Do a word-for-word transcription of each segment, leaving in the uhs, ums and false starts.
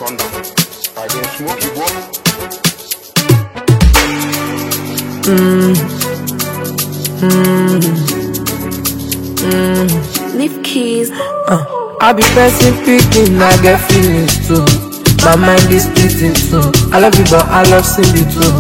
thunder. I dey smoke you boy. Mm. Mm. Mm. Leave keys. Uh, I be person picking, I get feelings too. My mind is splitting too. I love you, but I love Cindy too.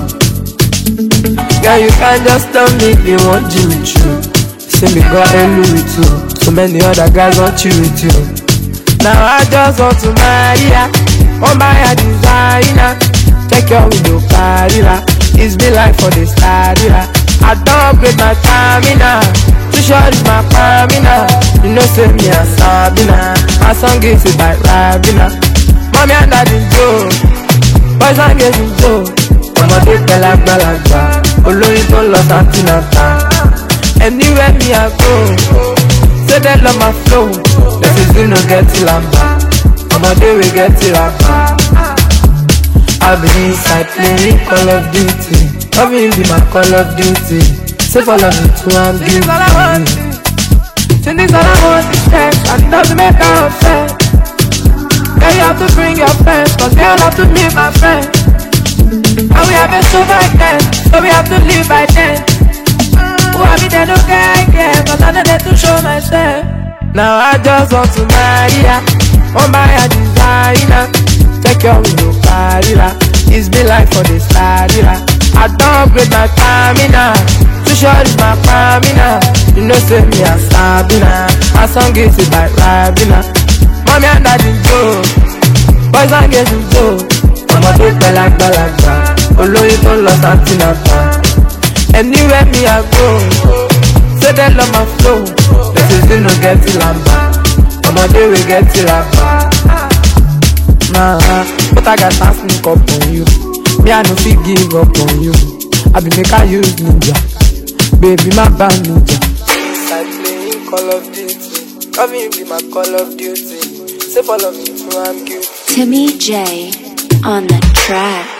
Girl, you can't just tell me you want Jimmy Choo. See me got a Louis too. So many other guys want you with you. Now I just want to marry ya. Want buy a designer. Check your window, Carilla. It's been like for the starter. I don't upgrade my stamina. Too short is my stamina. You know say me a Sabina. My song is it like Rabina. Mommy and daddy Joe. Boys and girls in Joe. Ọmọdé pẹ̀lágbàlagbà. Olórin tó lọ Santinata. Anywhere me I go. Say they love my flow. This is you no get till I'm back. Ọmọdé we get till I'm back. I've been inside playing Call of Duty. Loving be my Call of Duty. Say follow me to I'm guilty. This all I want. This all I want is sex. And it doesn't make her upset. Girl, you have to bring your friends. Cause girl have to meet my friends. And we have been so by then. So we have to live by then. Who have been there, no guy care. Cause I know there to show myself. Now I just want to marry ya. Want buy a designer. Check your window, Carilla. It's been like for the starter. I don't upgrade my stamina. Too short is my stamina. You know say me a Sabina. My song is it like Rabina. Mommy and daddy Joe. Boys and girls in Joe. Ọmọdé pẹ̀lágbàlagbà. Olórin tó lọ Santinata. Anywhere me I go. Say they love my flow. This is you no get till I'm back. Ọmọdé we get till I'm back. Nah, but I got to sneak up on you. Me I no fit give up on you. I be make I use ninja. Baby my band ninja. Inside playing Call of Duty. Loving be my Call of Duty. Say follow me so I'm guilty. Timmy J on the track.